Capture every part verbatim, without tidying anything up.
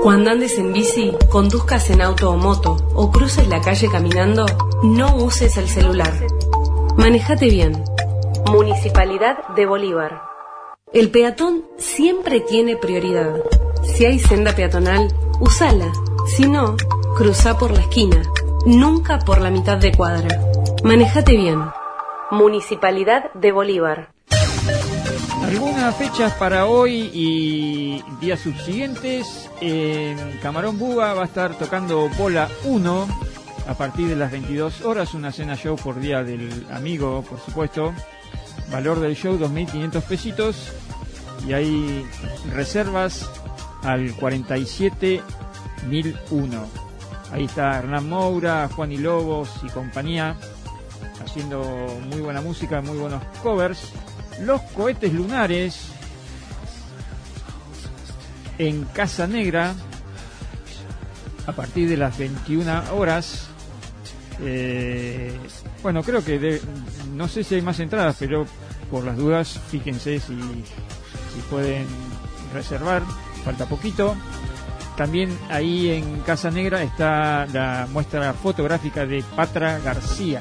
Cuando andes en bici, conduzcas en auto o moto o cruces la calle caminando, no uses el celular. Manejate bien. Municipalidad de Bolívar. El peatón siempre tiene prioridad. Si hay senda peatonal, usala. Si no, cruzá por la esquina. Nunca por la mitad de cuadra. Manejate bien. Municipalidad de Bolívar. Algunas fechas para hoy y días subsiguientes. En Camarón Buga va a estar tocando Bola uno a partir de las veintidós horas, una cena show por día del amigo, por supuesto. Valor del show dos mil quinientos pesitos y hay reservas al cuarenta y siete mil uno. Ahí está Hernán Moura, Juan y Lobos y compañía haciendo muy buena música, muy buenos covers. Los Cohetes Lunares en Casa Negra a partir de las veintiuna horas. Eh, bueno, creo que de, no sé si hay más entradas, pero por las dudas fíjense si, si pueden reservar, falta poquito. También ahí en Casa Negra está la muestra fotográfica de Patra García.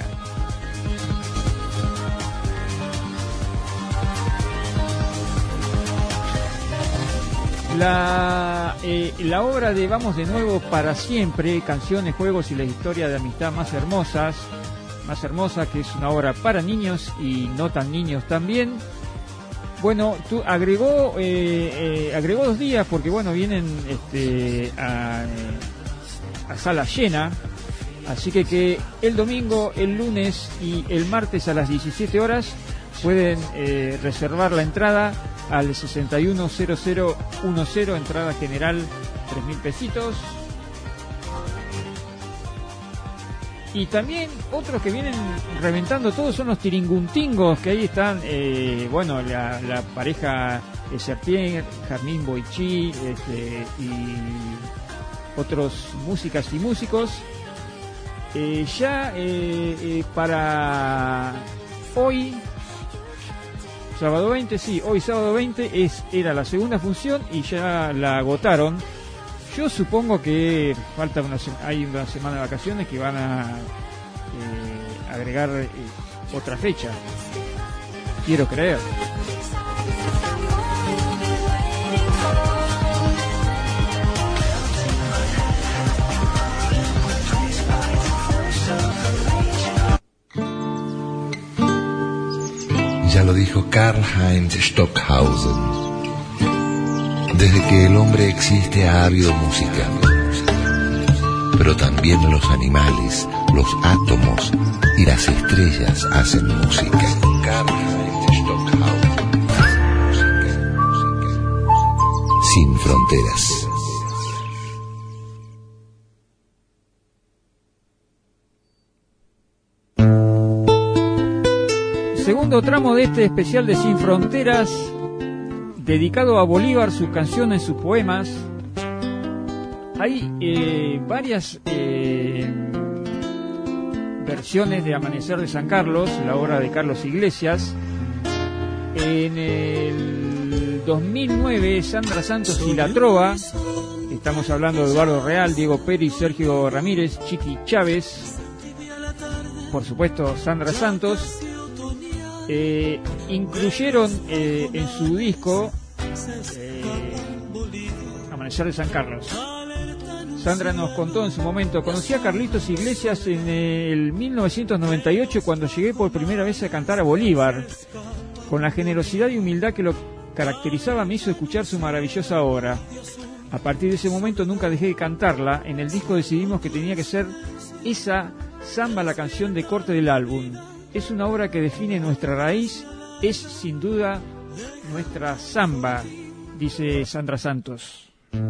La, eh, la obra de Vamos de Nuevo para Siempre, canciones, juegos y la historia de amistad más hermosas, más hermosa, que es una obra para niños y no tan niños también. Bueno, tú agregó eh, eh, agregó dos días porque bueno vienen este, a, a sala llena, así que que el domingo, el lunes y el martes a las diecisiete horas pueden eh, reservar la entrada al sesenta y uno cero cero diez, entrada general tres mil pesitos. Y también otros que vienen reventando todos son los tiringuntingos, que ahí están, eh, bueno, la, la pareja Sertier, Jarmín Boichí, este, y otros músicas y músicos. Eh, ya eh, eh, para hoy, sábado veinte, sí, hoy sábado veinte es, era la segunda función y ya la agotaron. Yo supongo que falta una, hay una semana de vacaciones que van a eh, agregar eh, otra fecha. Quiero creer. Ya lo dijo Karl-Heinz Stockhausen. Desde que el hombre existe ha habido música, pero también los animales, los átomos y las estrellas hacen música. Karl-Heinz Stockhausen. Música, música. Sin fronteras. Segundo tramo de este especial de Sin Fronteras, dedicado a Bolívar, sus canciones, sus poemas. Hay eh, varias eh, versiones de Amanecer de San Carlos, la obra de Carlos Iglesias. En el dos mil nueve, Sandra Santos y La Trova. Estamos hablando de Eduardo Real, Diego Pérez, Sergio Ramírez, Chiqui Chávez. Por supuesto, Sandra Santos. Eh, incluyeron eh, en su disco eh, Amanecer de San Carlos. Sandra nos contó en su momento: conocí a Carlitos Iglesias en el mil novecientos noventa y ocho cuando llegué por primera vez a cantar a Bolívar. Con la generosidad y humildad que lo caracterizaba me hizo escuchar su maravillosa obra. A partir de ese momento nunca dejé de cantarla. En el disco decidimos que tenía que ser esa samba la canción de corte del álbum. Es una obra que define nuestra raíz, es sin duda nuestra samba, dice Sandra Santos.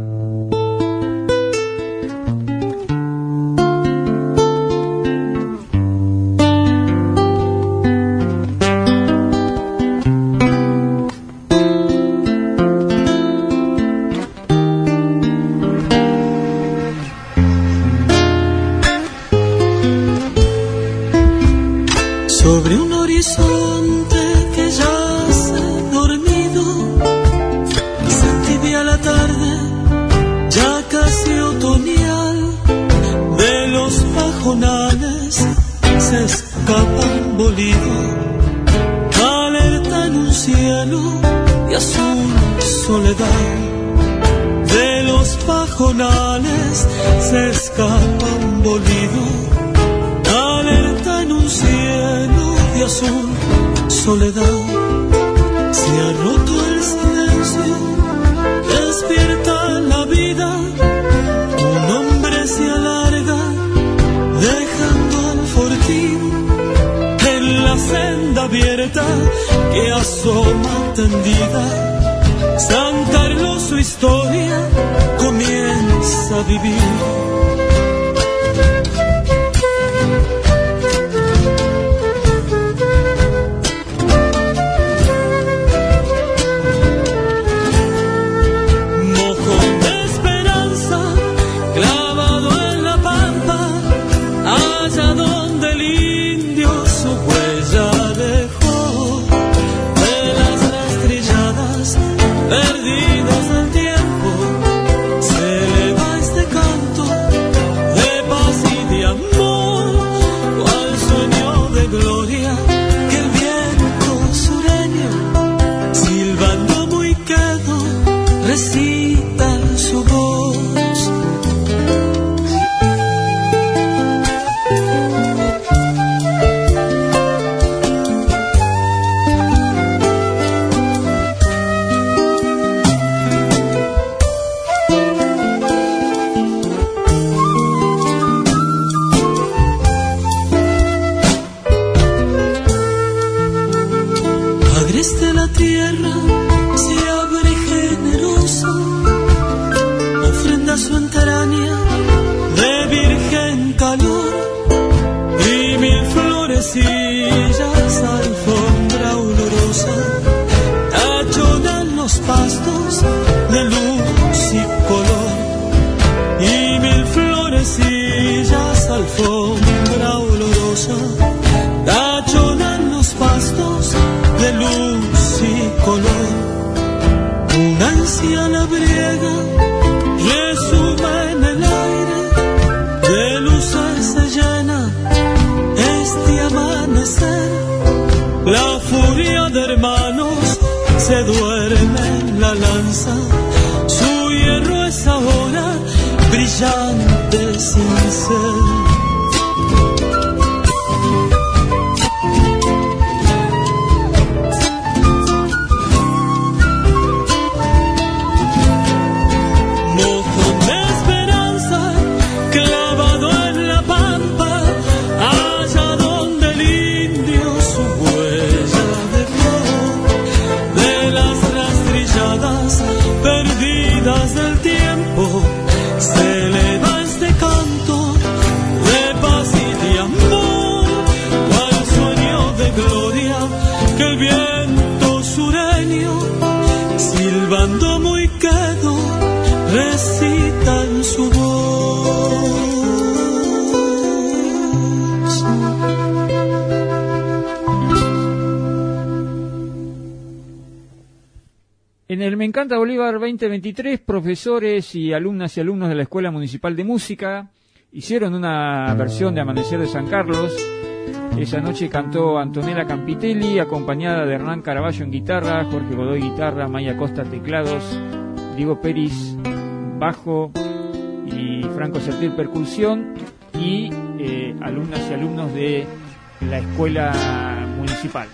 Sobre un horizonte que yace dormido, sentí a la tarde ya casi escapa un bolido, alerta en un cielo de azul soledad. De los pajonales se escapa un bolido, alerta en un cielo de azul soledad. Se ha roto el silencio, despierta la vida, un hombre se alarga, dejando al fortín en la senda abierta que asoma tendida. San Carlos su historia comienza a vivir. Perdidas del tiempo, se eleva este canto de paz y de amor, cual sueño de gloria que el viento sureño, silbando muy quedo, recita en su voz. Agreste la tierra se abre generosa, ofrenda su entraña de virgen calor, y mil florecillas alfombra olorosa tachonan los pastos de luz y color, y mil florecillas alfombra olorosa tachonan los pastos de luz y color. Una anciana briega resuma en el aire, de luces se llena este amanecer. La furia de hermanos se duerme en la lanza, su hierro es ahora brillante sin ser. Perdidas del tiempo, se eleva este canto de paz y de amor, cual sueño de gloria que el viento sureño, silbando muy quedo, recita en su voz. En el Me Encanta Bolívar veinte veintitrés, profesores y alumnas y alumnos de la Escuela Municipal de Música hicieron una versión de Amanecer de San Carlos. Esa noche cantó Antonella Campitelli, acompañada de Hernán Caraballo en guitarra, Jorge Godoy guitarra, Maya Costa teclados, Diego Peris bajo y Franco Sertil percusión, y eh, alumnas y alumnos de la Escuela Municipal.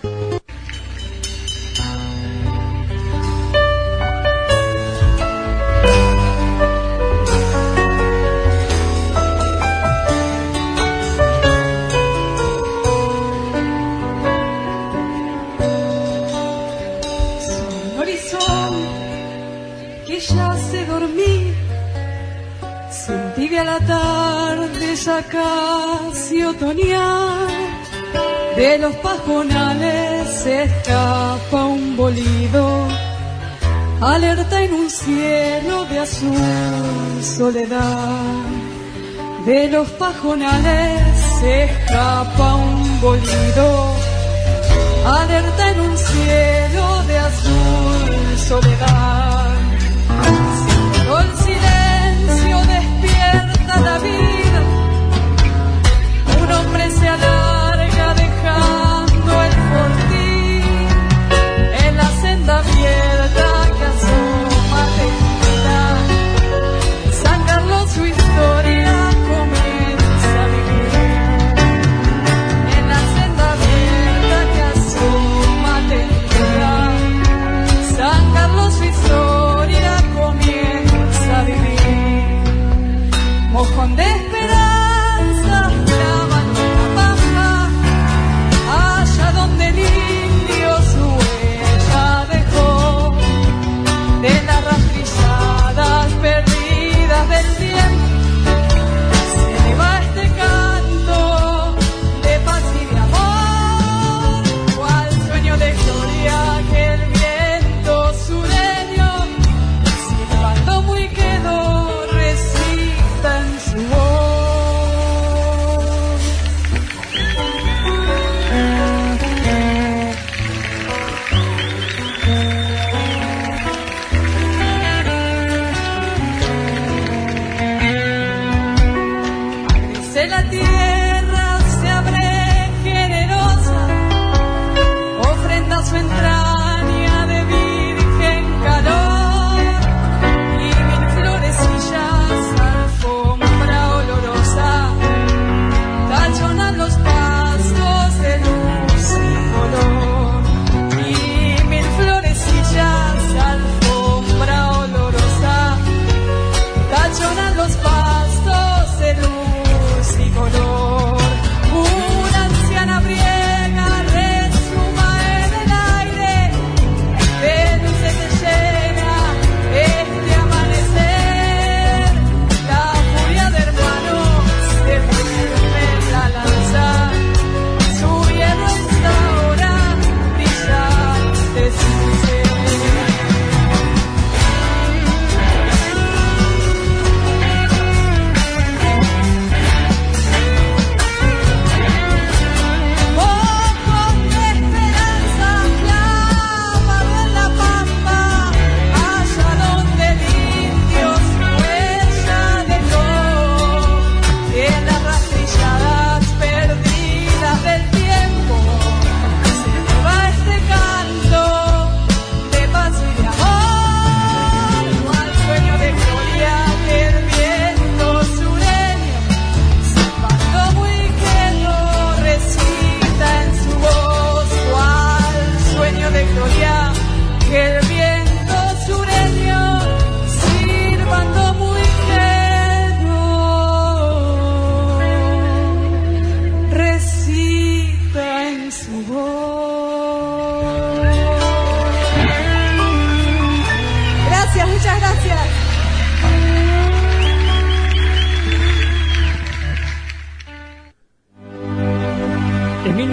Ya sé dormir, sentí a la tarde ya casi otoñal, de los pajonales se escapa un bolido, alerta en un cielo de azul soledad. De los pajonales se escapa un bolido, alerta en un cielo de azul soledad. El silencio despierta la vida, un hombre se alarga de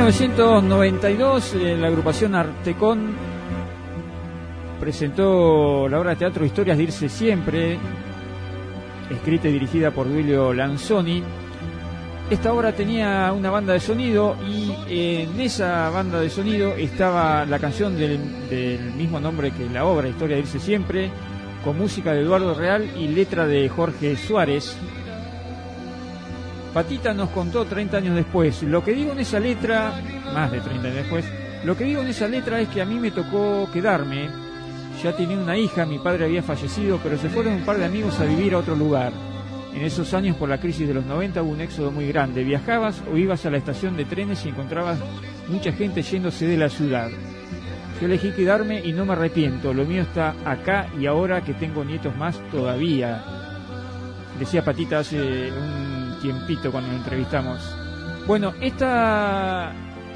novecientos noventa y dos, eh, la agrupación Artecon presentó la obra de teatro Historias de Irse Siempre, escrita y dirigida por Duilio Lanzoni. Esta obra tenía una banda de sonido y en esa banda de sonido estaba la canción del, del mismo nombre que la obra, Historia de Irse Siempre, con música de Eduardo Real y letra de Jorge Suárez. Patita nos contó treinta años después, lo que digo en esa letra, más de treinta años después, lo que digo en esa letra es que a mí me tocó quedarme, ya tenía una hija, mi padre había fallecido, pero se fueron un par de amigos a vivir a otro lugar. En esos años, por la crisis de los noventa, hubo un éxodo muy grande. Viajabas o ibas a la estación de trenes y encontrabas mucha gente yéndose de la ciudad. Yo elegí quedarme y no me arrepiento. Lo mío está acá y ahora que tengo nietos más todavía. Decía Patita hace un tiempito cuando lo entrevistamos. Bueno, esta,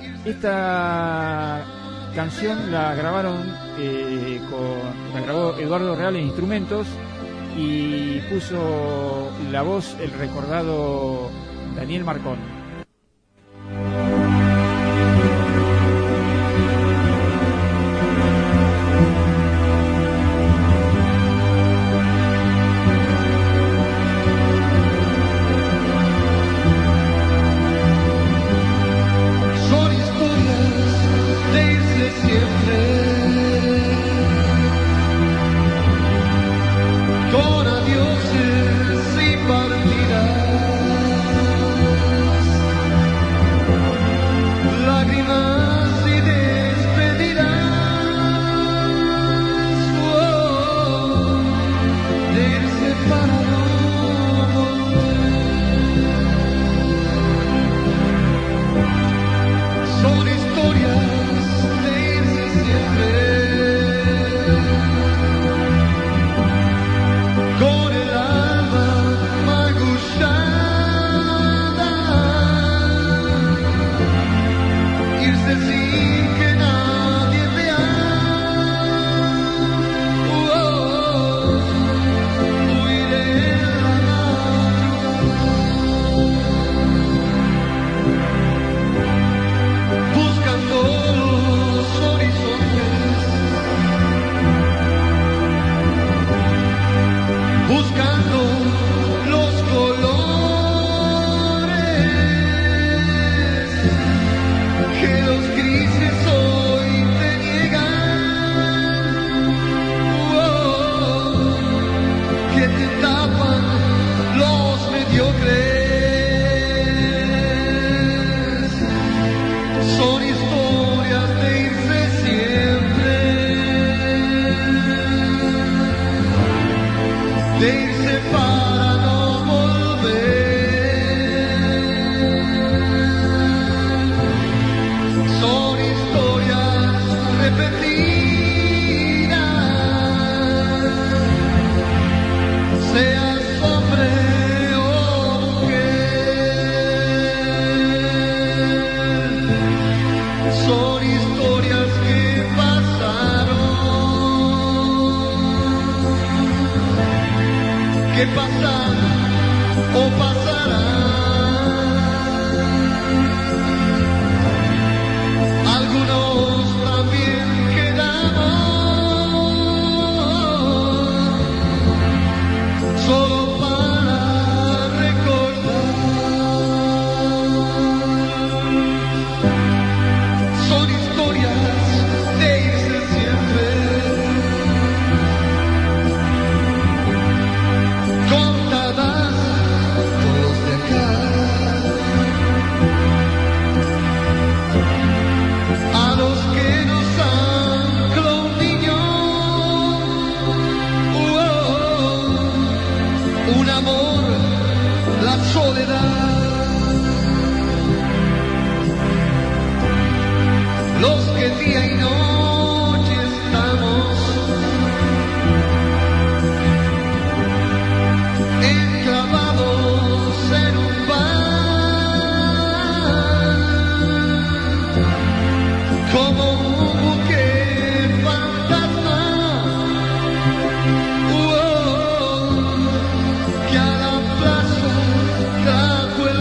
esta canción la grabaron, eh, con, la grabó Eduardo Real en instrumentos, y puso la voz el recordado Daniel Marcón. Son historias de irse siempre. Con adioses y partidas, lágrimas y despedidas, oh, de irse para no volver. Son historias de irse siempre. Con el alma magullada, irse sin que nadie vea, oh, oh, oh, huir en la madrugada, buscando los horizontes, buscando los colores que los grises hoy te niegan, oh, que te tapan los mediocres. Son historias de irse siempre, de irse para no volver. Son historias repetidas, seas hombre o mujer. Son historias que pasaron, que pasan o pasarán. Algunos también quedamos solo para recordar. Son historias de irse siempre, contadas por los de acá. A los que nos ancló un niño, oh, un amor, la soledad. Los que día y noche estamos enclavados en un bar, como un buque fantasma, oh, que a la plaza trajo el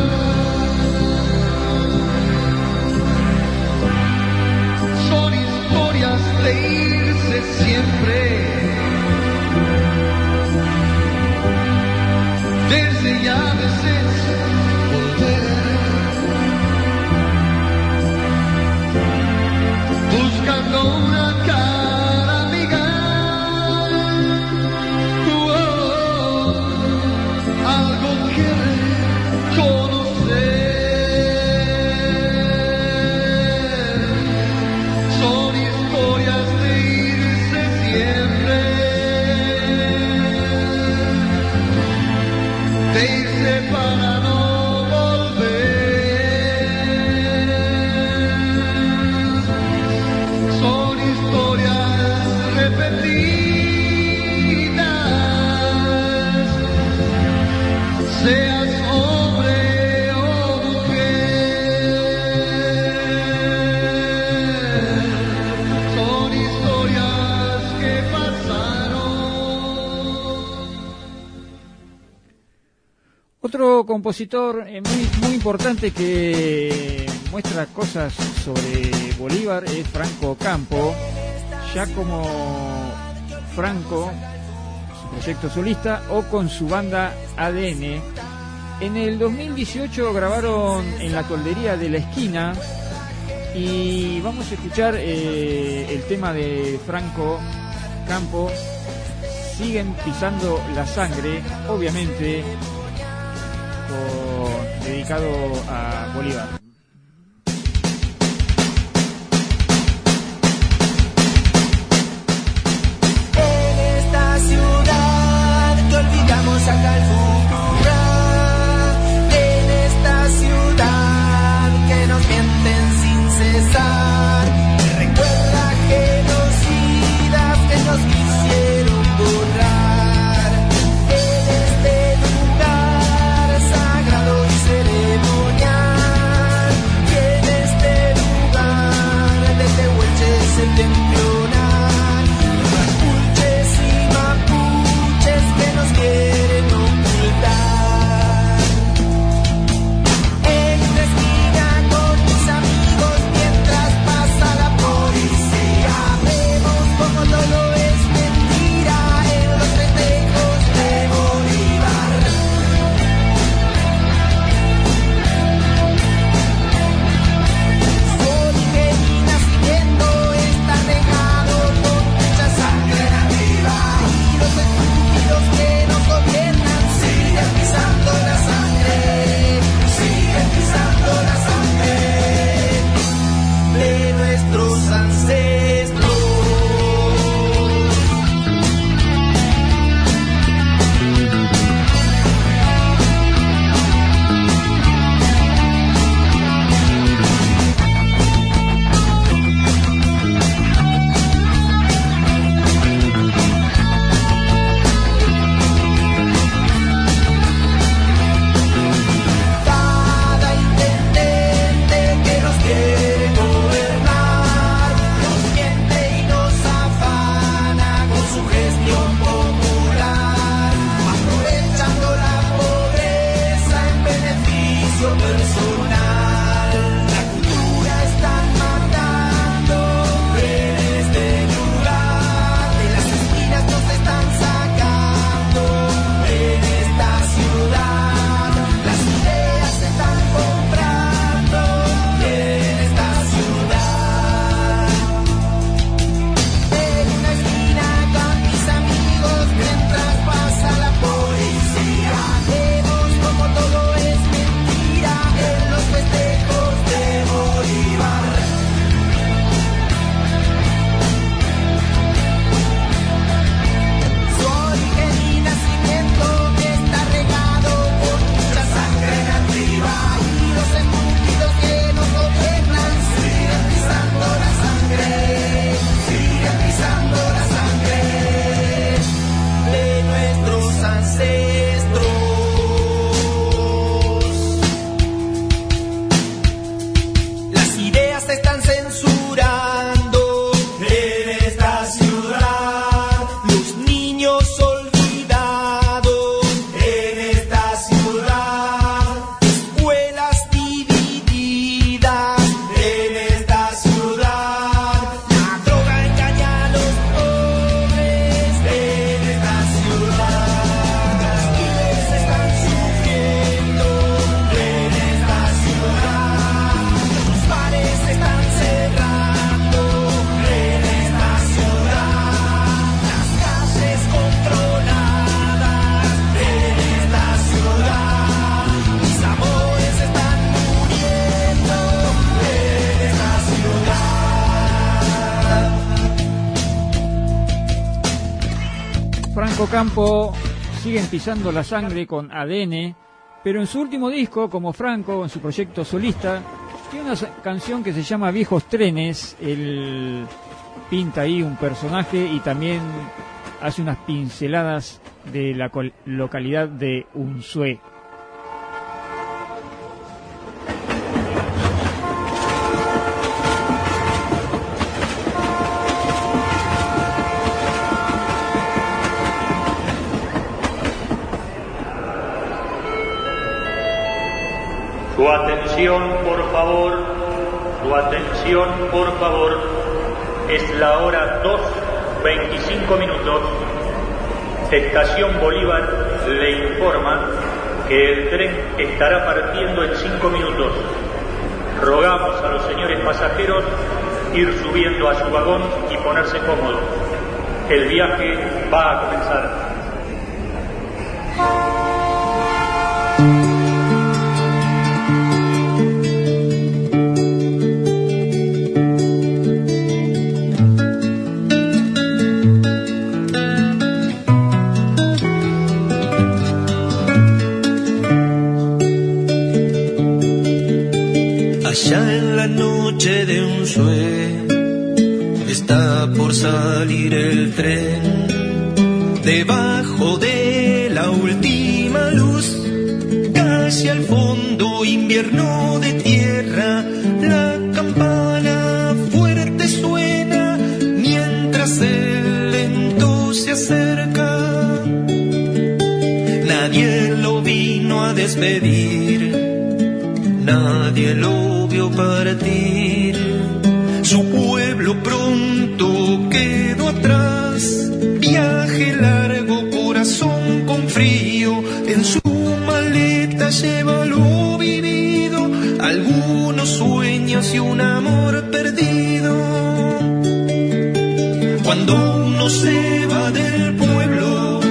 y a veces volver, buscando una cara amiga, oh, algo que reconocer. Son historias de irse siempre, de irse para no volver. Son historias repetidas, seas hombre o mujer. Son historias que pasaron. Otro compositor eh, muy, muy importante que muestra cosas sobre Bolívar es Franco Campo, ya como Franco, su proyecto solista, o con su banda A D N. En el dos mil dieciocho grabaron en la toldería de la esquina y vamos a escuchar eh, el tema de Franco Campo, Siguen pisando la sangre, obviamente con- dedicado a Bolívar. En esta ciudad que olvidamos acá el futuro, en esta ciudad que nos mienten sin cesar, que recuerda genocidas que nos quisieron borrar. En este lugar sagrado y ceremonial Franco Campo siguen pisando la sangre con A D N, pero en su último disco, como Franco, en su proyecto solista, tiene una canción que se llama Viejos Trenes. Él pinta ahí un personaje y también hace unas pinceladas de la localidad de Unzué. Su atención, por favor, su atención, por favor. Es la hora dos veinticinco minutos. Estación Bolívar le informa que el tren estará partiendo en cinco minutos. Rogamos a los señores pasajeros ir subiendo a su vagón y ponerse cómodos. El viaje va a comenzar. Allá en la noche de Unzué está por salir el tren. Debajo de la última luz, casi al fondo, invierno de tierra, la campana fuerte suena mientras el lento se acerca. Nadie lo vino a despedir, nadie lo vio partir. Su pueblo pronto quedó atrás. Viaje largo, corazón con frío. En su maleta lleva lo vivido, algunos sueños y un amor perdido. Cuando uno se va del pueblo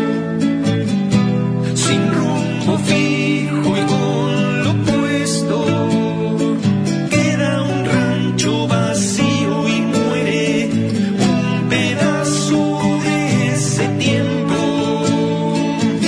sin rumbo fijo y con lo puesto, queda un rancho vacío y muere un pedazo de ese tiempo. Y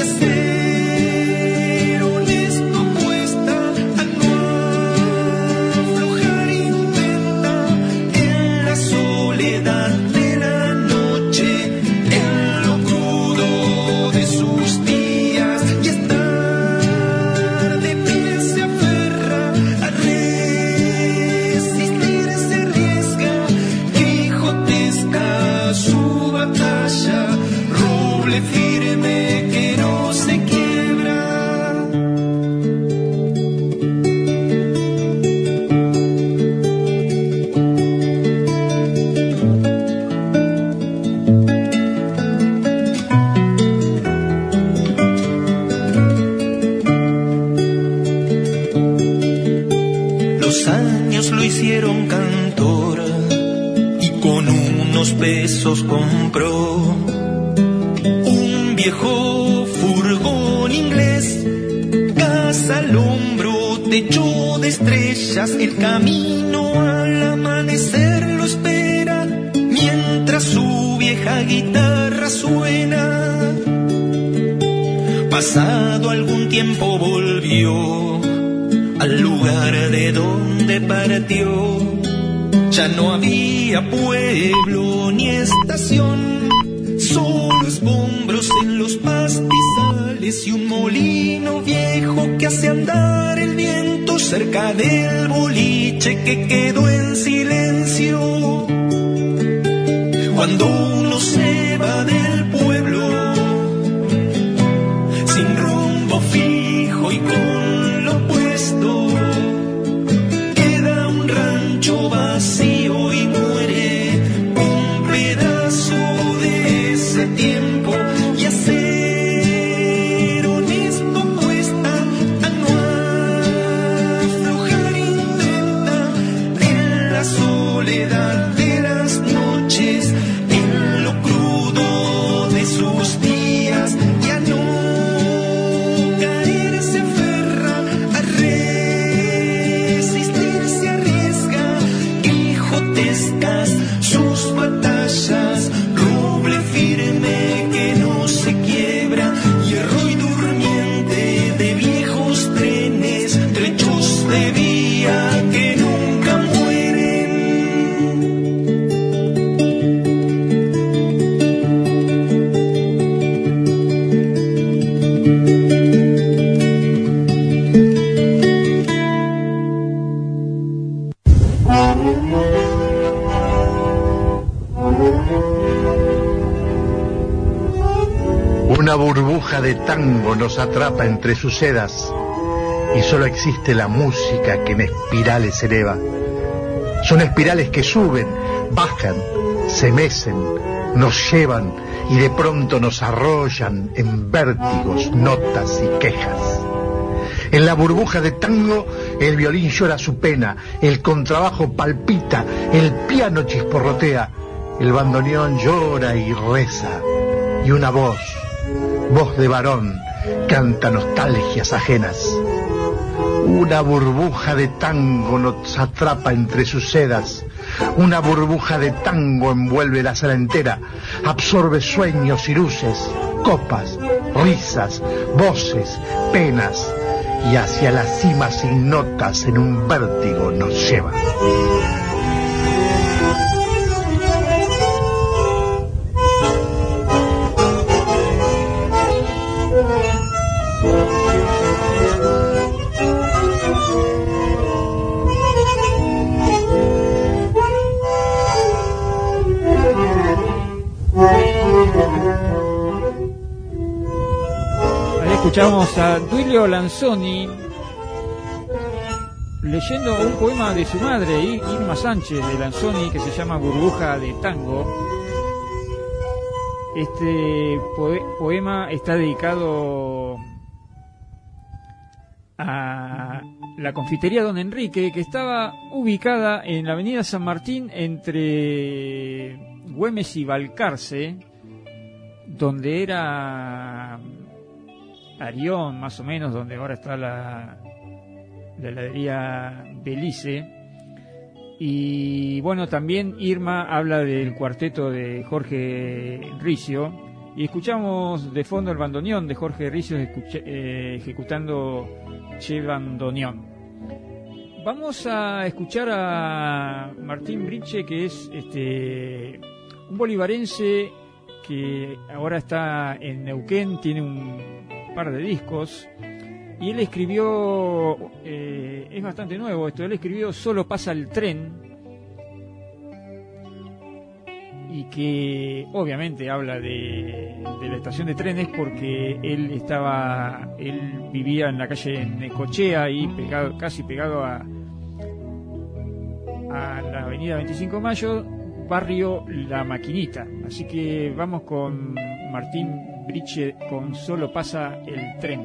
ser honesto cuesta, a no aflojar intenta, en la soledad de la noche, en lo crudo de sus días, y estar de pie se aferra a resistir, se arriesga, quijotesca su batalla, roble firme que no se quiebra. Los años lo hicieron cantor y con unos pesos compró un viejo furgón inglés, casa al hombro, techo de estrellas. El camino al amanecer lo espera mientras su vieja guitarra suena. Pasado algún tiempo volvió al lugar de donde partió. Ya no había pueblo ni estación, solo escombros en los pastizales y un molino viejo que hace andar el viento cerca del boliche que quedó en silencio. Cuando uno se va del pueblo sin rumbo fijo y con lo puesto, queda un rancho vacío y muere un pedazo de ese tiempo. Y hacer honesto cuesta, a no aflojar intenta, en la soledad de las noches, en lo crudo de sus días, ya no caer de tango nos atrapa entre sus sedas y solo existe la música que en espirales se eleva. Son espirales que suben, bajan, se mecen, nos llevan y de pronto nos arrollan en vértigos, notas y quejas. En la burbuja de tango el violín llora su pena, el contrabajo palpita, el piano chisporrotea, el bandoneón llora y reza, y una voz, voz de varón, canta nostalgias ajenas. Una burbuja de tango nos atrapa entre sus sedas, una burbuja de tango envuelve la sala entera, absorbe sueños y luces, copas, risas, voces, penas, y hacia la cima sin notas en un vértigo nos lleva. Escuchamos a Duilio Lanzoni leyendo un poema de su madre, Irma Sánchez de Lanzoni, que se llama Burbuja de Tango. Este poe poema está dedicado a la confitería Don Enrique, que estaba ubicada en la avenida San Martín entre Güemes y Balcarce, donde era Arión, más o menos, donde ahora está la, la heladería Belice. Y bueno, también Irma habla del cuarteto de Jorge Ricio, y escuchamos de fondo el bandoneón de Jorge Ricio eh, ejecutando Che Bandoneón. Vamos a escuchar a Martín Briche, que es este un bolivarense que ahora está en Neuquén, tiene un par de discos, y él escribió, eh, es bastante nuevo esto, él escribió Solo pasa el tren, y que obviamente habla de, de la estación de trenes, porque él estaba, él vivía en la calle Necochea, ahí pegado, casi pegado a, a la avenida veinticinco de Mayo, barrio La Maquinita. Así que vamos con Martín Briche con Solo pasa el tren.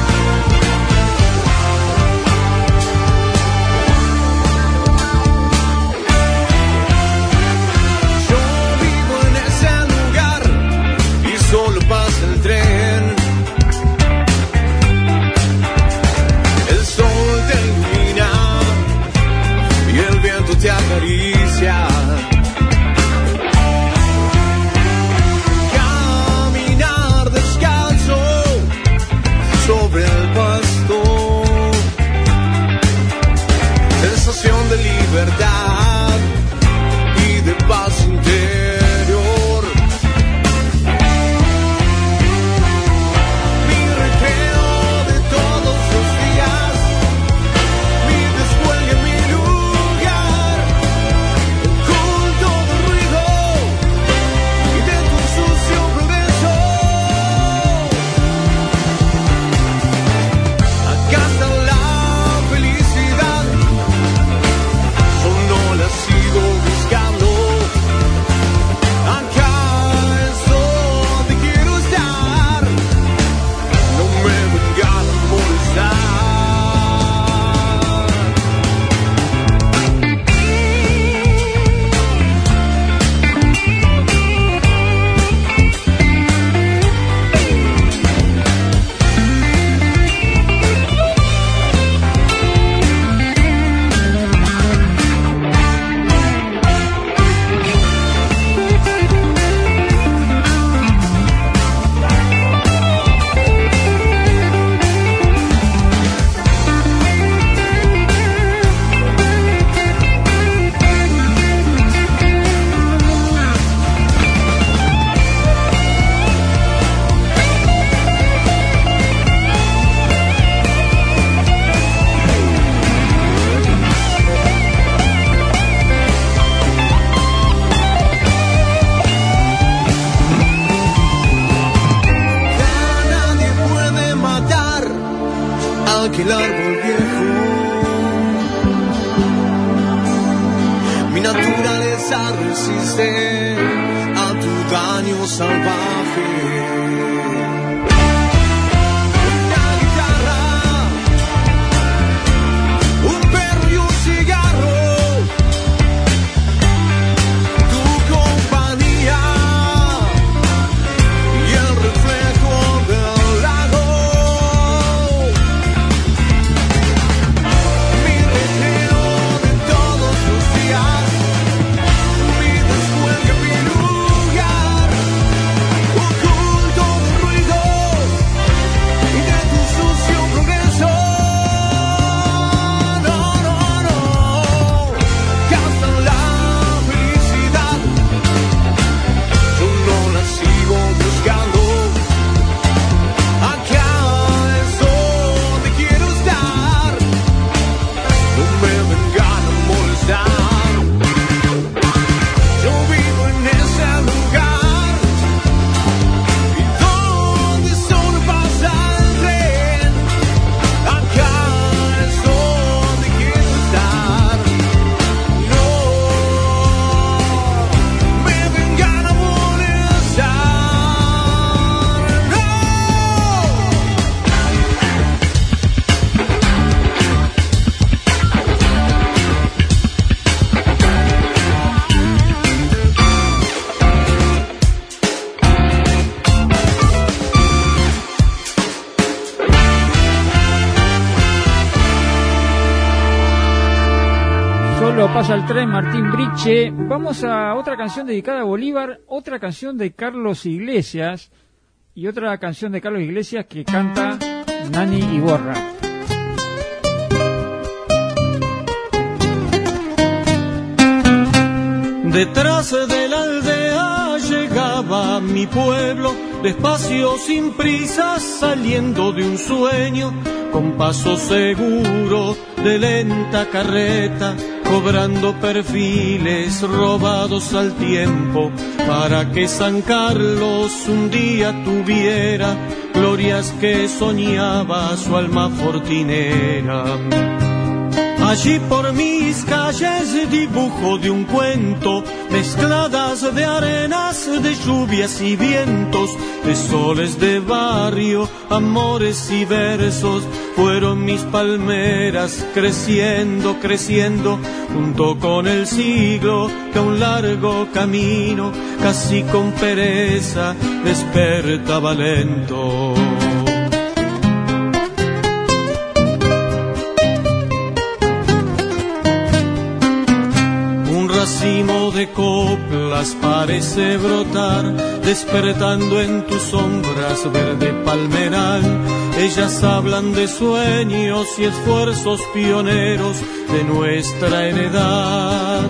Solo el árbol viejo. Mi naturaleza resiste a tu daño salvaje. Una guitarra, un perro y un cigarro, tu compañía y el reflejo del lago. Mi recreo de todos los días, mi descuelgue, mi lugar, oculto de ruidos y de tu sucio progreso. No, no, no, cazan la felicidad, yo no la sigo buscando. Acá es donde quiero estar, no me vengan a molestar. Yo vivo en ese lugar y donde solo pasa el tren. Acá es donde quiero estar, no me vengan a molestar. No. Solo pasa el tren, Martín Briche. Vamos a otra canción dedicada a Bolívar, otra canción de Carlos Iglesias y otra canción de Carlos Iglesias que canta Nani Iborra. Detrás de la aldea llegaba mi pueblo, despacio sin prisas, saliendo de un sueño, con paso seguro de lenta carreta, cobrando perfiles robados al tiempo, para que San Carlos un día tuviera glorias que soñaba su alma fortinera. Allí por mis calles dibujo de un cuento, mezcladas de arenas, de lluvias y vientos, de soles de barrio, amores y versos. Fueron mis palmeras creciendo, creciendo, junto con el siglo que a un largo camino, casi con pereza, despertaba lento. Un racimo de coplas parece brotar, despertando en tus sombras verde palmeral. Ellas hablan de sueños y esfuerzos pioneros de nuestra heredad.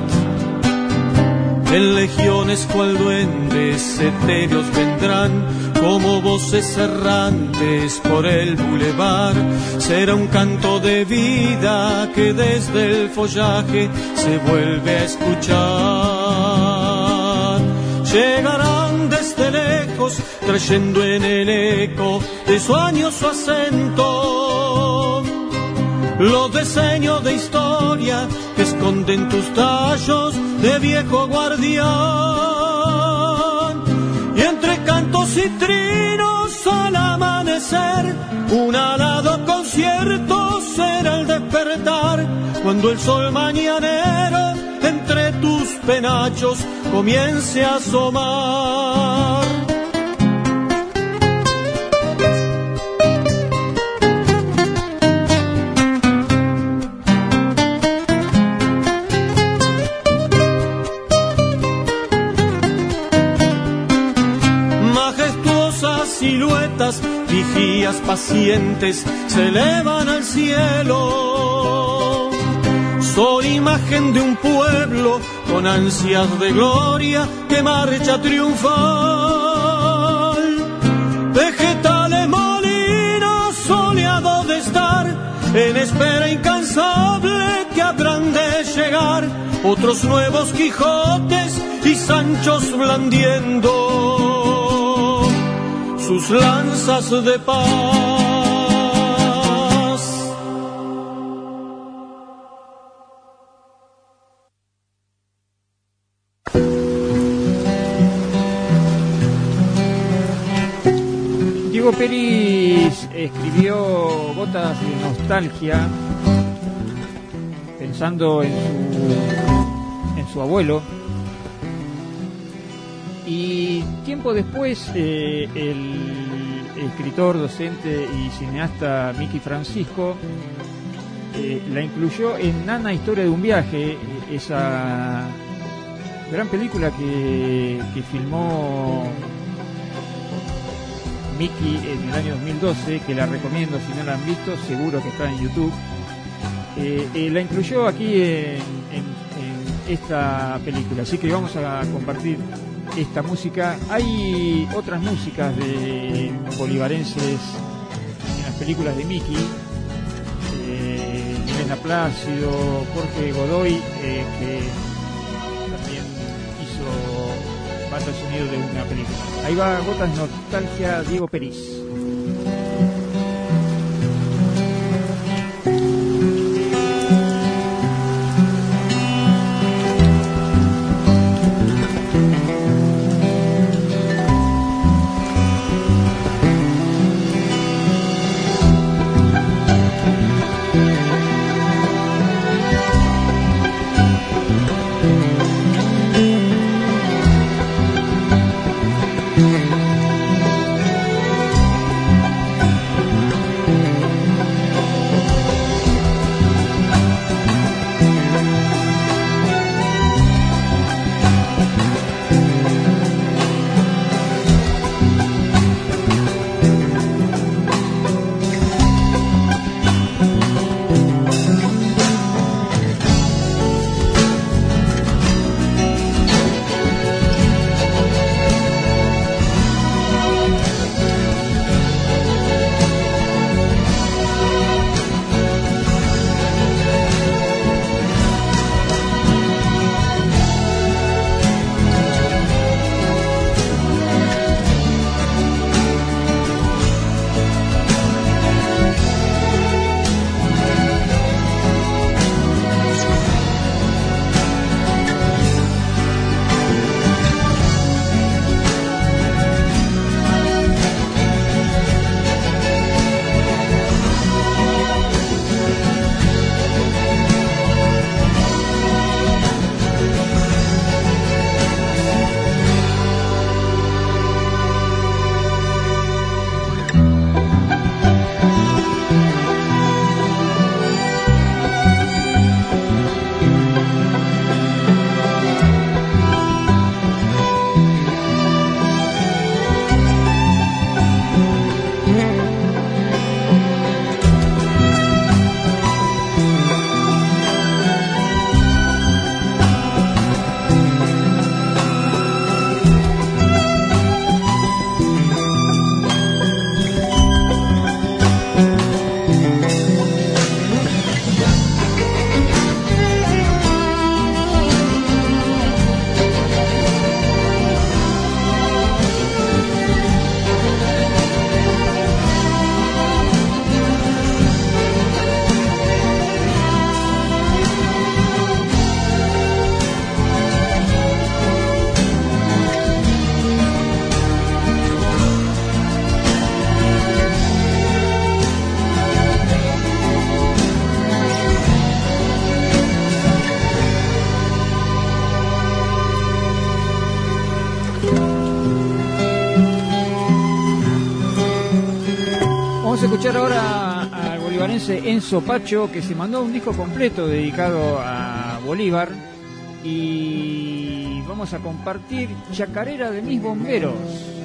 En legiones cual duendes etéreos vendrán, como voces errantes por el bulevar. Será un canto de vida que desde el follaje se vuelve a escuchar. Llegarán desde lejos, trayendo en el eco de su año su acento, los diseños de historia que esconden tus tallos de viejo guardián. Y entre cantos y trinos al amanecer, un alado concierto será el despertar, cuando el sol mañanero entre tus penachos comience a asomar. Siluetas, vigías pacientes, se elevan al cielo. Son imagen de un pueblo con ansias de gloria que marcha triunfal. Vegetales molinos soleados de estar, en espera incansable que habrán de llegar otros nuevos Quijotes y Sanchos blandiendo sus lanzas de paz. Diego Peris escribió Gotas de Nostalgia pensando en su, en su abuelo, y tiempo después eh, el escritor, docente y cineasta Miki Francisco eh, la incluyó en Nana, Historia de un viaje, esa gran película que, que filmó Miki en el año dos mil doce, que la recomiendo si no la han visto, seguro que está en YouTube. Eh, eh, la incluyó aquí en, en, en esta película, así que vamos a compartir esta música. Hay otras músicas de bolivarenses en las películas de Miki, eh, Elena Plácido, Jorge Godoy, eh, que también hizo banda sonido de una película. Ahí va Gotas de Nostalgia, Diego Peris. Escuchar ahora al bolivarense Enzo Pacho, que se mandó un disco completo dedicado a Bolívar, y vamos a compartir Chacarera de mis bomberos.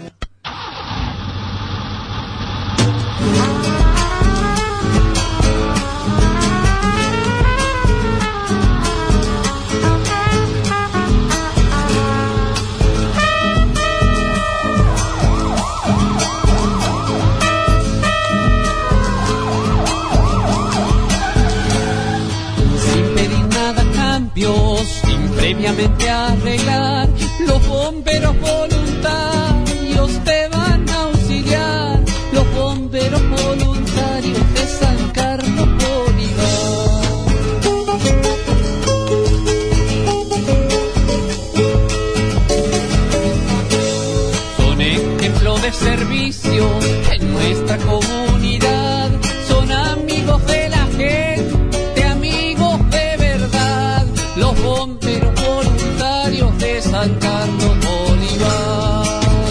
Sin previamente arreglar, los bomberos voluntarios te van a auxiliar, los bomberos voluntarios de San Carlos Bolívar. Son ejemplo de servicio en San Carlos Bolívar.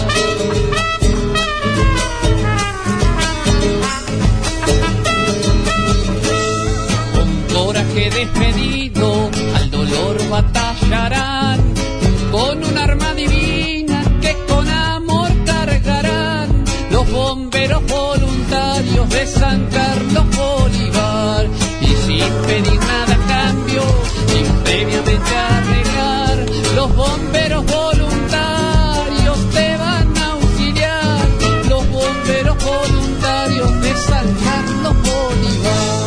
Con coraje despedido al dolor batallarán, con un arma divina que con amor cargarán los bomberos voluntarios de San Carlos Bolívar. Y sin pedir nada a cambio, sin previamente arreglar, los bomberos voluntarios te van a auxiliar, los bomberos voluntarios de San Carlos Bolívar.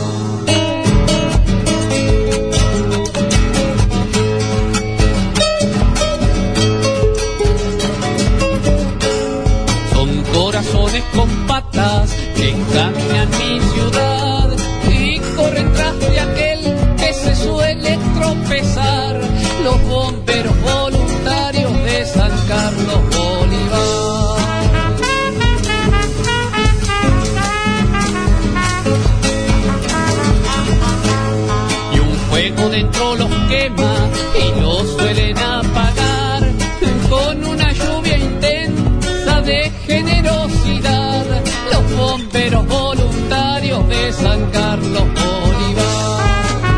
Corazones con patas que caminan mi ciudad y corren tras de aquel que se suele tropezar, los bomberos voluntarios de San Carlos Bolívar. Y un fuego dentro los quema y los suelen apagar con una lluvia intensa de generosidad, los bomberos voluntarios de San Carlos Bolívar.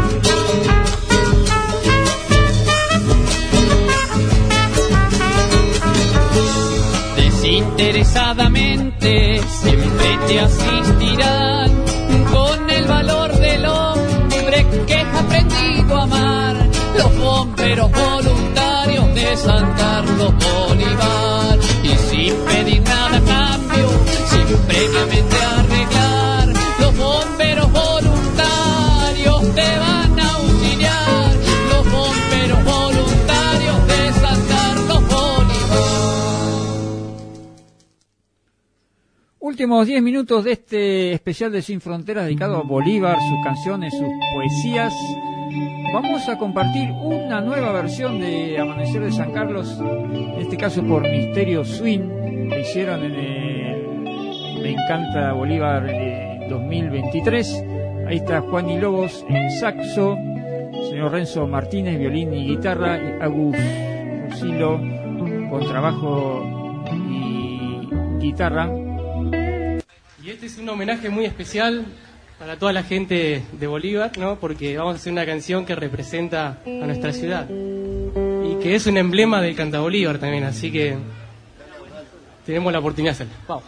Desinteresadamente siempre te asistirán con el valor del hombre que has aprendido a amar, los bomberos voluntarios de San Carlos Bolívar. Y sin pedir nada a cambio, sin previamente arreglar, los bomberos voluntarios te van a auxiliar, los bomberos voluntarios de San Carlos Bolívar. Últimos diez minutos de este especial de Sin Fronteras dedicado a Bolívar, sus canciones, sus poesías. Vamos a compartir una nueva versión de Amanecer de San Carlos, en este caso por Misterio Swing, que hicieron en el Me Encanta Bolívar eh, dos mil veintitrés. Ahí está Juan y Lobos en saxo, señor Renzo Martínez, violín y guitarra, y Agus Rusilo con trabajo y guitarra. Y este es un homenaje muy especial para toda la gente de Bolívar, ¿no? Porque vamos a hacer una canción que representa a nuestra ciudad y que es un emblema del Canta Bolívar también, así que tenemos la oportunidad de hacerlo. Vamos.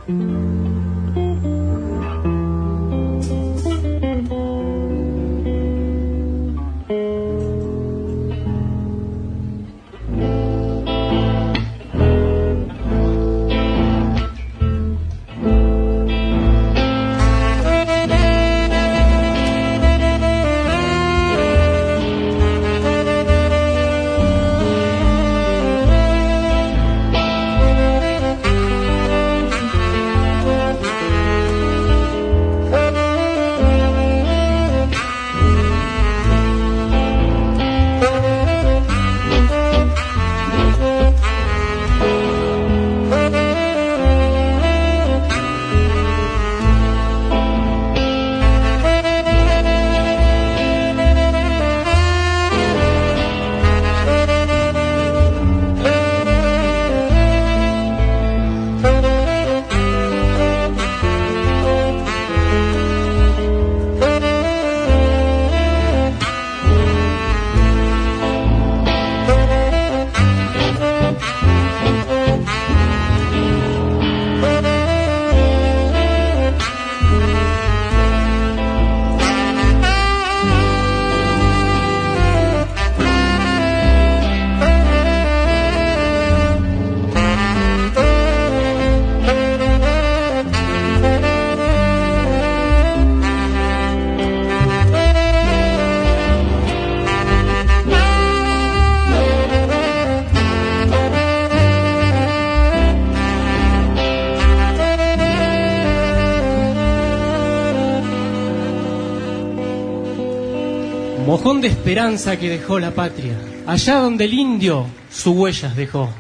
Mojón de esperanza que dejó la patria, allá donde el indio sus huellas dejó.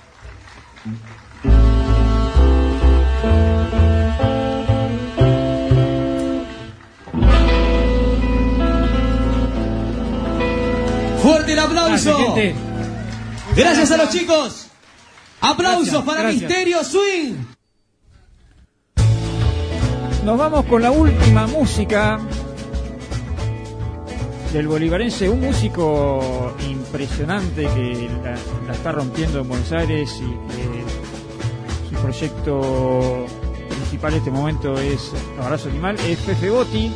Fuerte el aplauso. Gracias, gente. Gracias a los chicos. Aplausos Gracias, para gracias. Misterio Swing. Nos vamos con la última música del bolivarense, un músico impresionante que la, la está rompiendo en Buenos Aires y que su proyecto principal en este momento es Abrazo Animal, es Fefe Botti,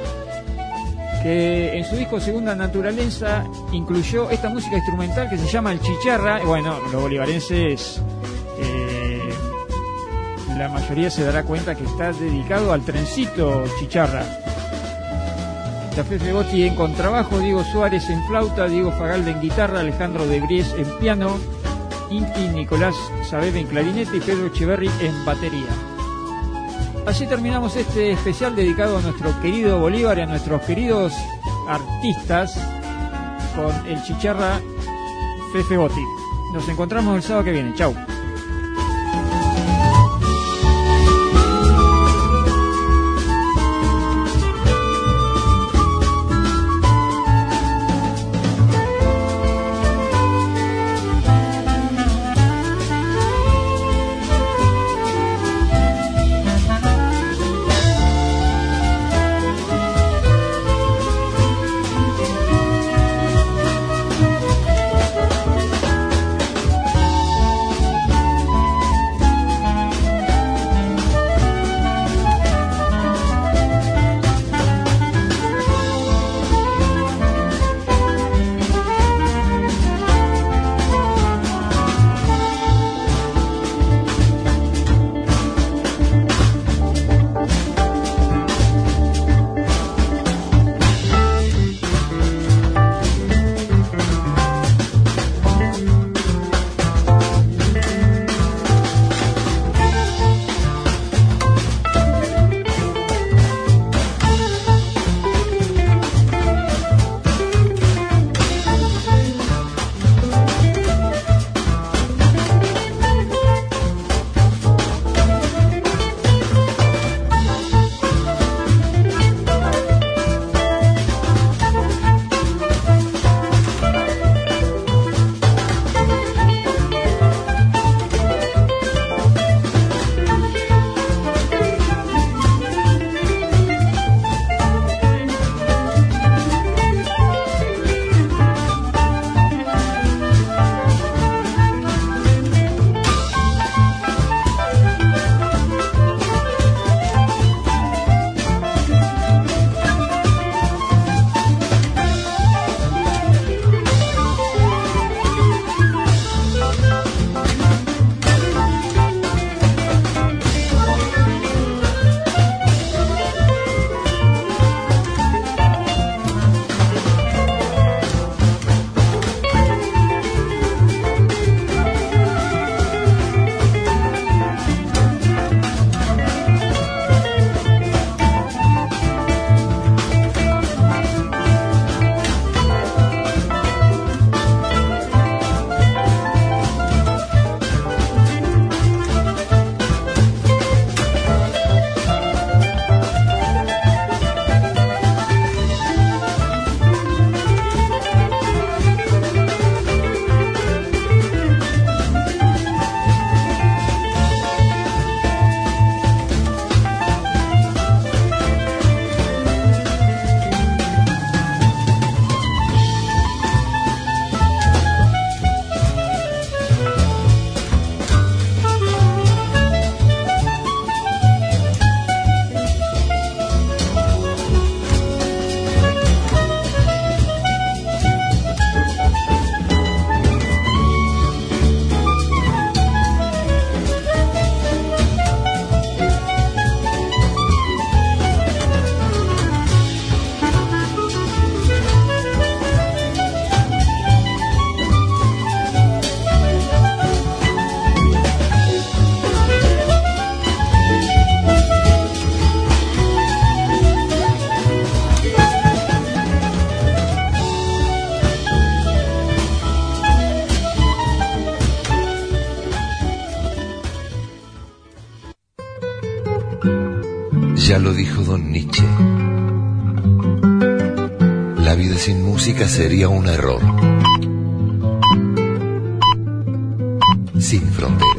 que en su disco Segunda Naturaleza incluyó esta música instrumental que se llama El Chicharra. Bueno, los bolivarenses, eh, la mayoría se dará cuenta que está dedicado al trencito Chicharra. Fefe Botti en contrabajo, Diego Suárez en flauta, Diego Fagalde en guitarra, Alejandro de Bries en piano, Inti Nicolás Sabebe en clarinete y Pedro Echeverri en batería. Así terminamos este especial dedicado a nuestro querido Bolívar y a nuestros queridos artistas con el Chicharra Fefe Botti. Nos encontramos el sábado que viene. Chau. Ya lo dijo don Nietzsche. La vida sin música sería un error. Sin fronteras.